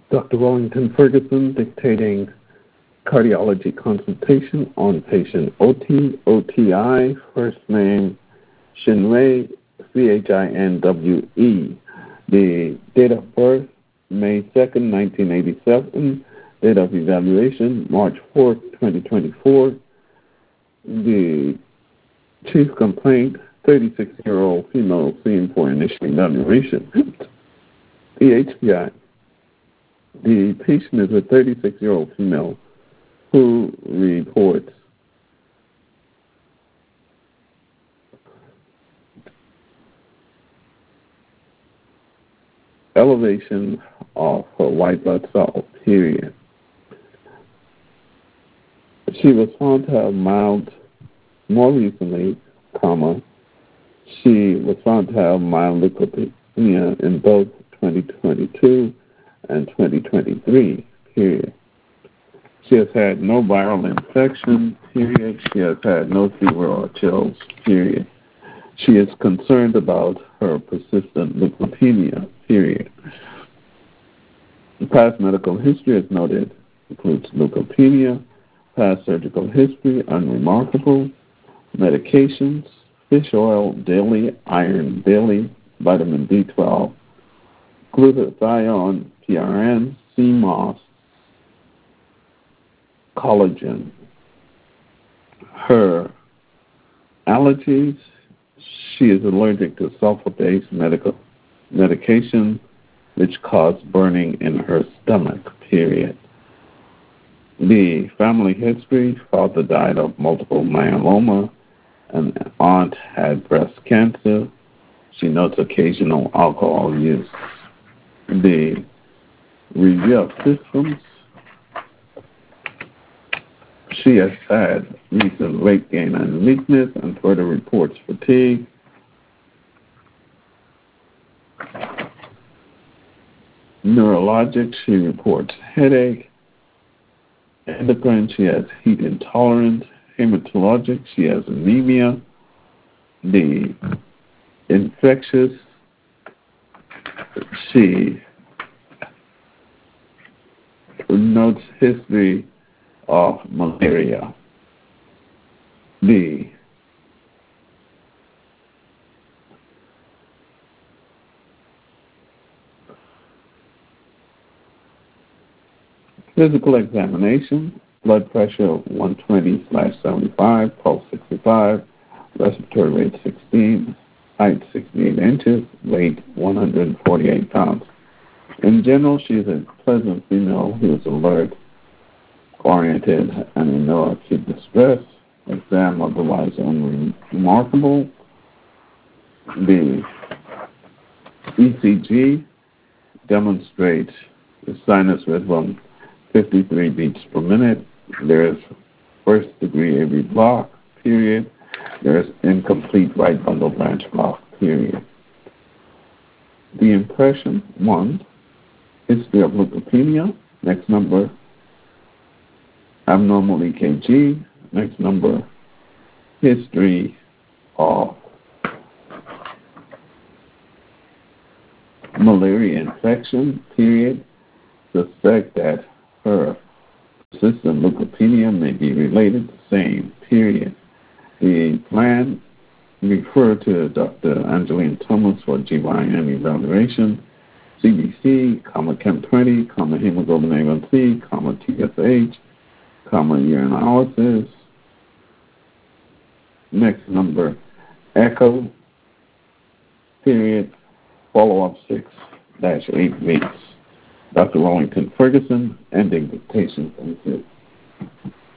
Dr. Wellington Ferguson dictating cardiology consultation on patient OTI, first name Chinwe, Chinwe. The date of birth, May 2nd, 1987. Date of evaluation, March 4th, 2024. The chief complaint, 36-year-old female seen for initial evaluation. The HPI. The patient is a 36-year-old female who reports elevation of her white blood cells, period. She was found to have mild, more recently, she was found to have mild leukopenia in both 2022 and 2023, period. She has had no viral infection, period. She has had no fever or chills, period. She is concerned about her persistent leukopenia, period. The past medical history, as noted, includes leukopenia, past surgical history, unremarkable, medications, fish oil daily, iron daily, vitamin B12, glutathione, PRN, CMOS, collagen. Her allergies, she is allergic to sulfur-based medication which cause burning in her stomach, period. The family history, father died of multiple myeloma, and aunt had breast cancer. She notes occasional alcohol use. The review of systems, she has had recent weight gain and weakness and further reports fatigue. Neurologic, she reports headache. Endocrine, she has heat intolerance. Hematologic, she has anemia. The infectious, she notes history of malaria. The physical examination, blood pressure 120/75, pulse 65, respiratory rate 16, height 68 inches, weight 148 pounds. In general, she is a pleasant female who is alert, oriented, and in no acute distress. Exam otherwise unremarkable. The ECG demonstrates the sinus rhythm 53 beats per minute. There is first degree AV block, period. There is incomplete right bundle branch block, period. The impression, 1, history of leukopenia. Next number, abnormal EKG. Next number, history of malaria infection, period. Suspect that her persistent leukopenia may be related, same, period. The plan, refer to Dr. Angeline Thomas for GYN evaluation, CBC, Chem20, hemoglobin A1C, TSH, urinalysis. Next number, echo, period, follow-up 6-8 weeks. Dr. Wellington Ferguson, ending dictation. Thank you.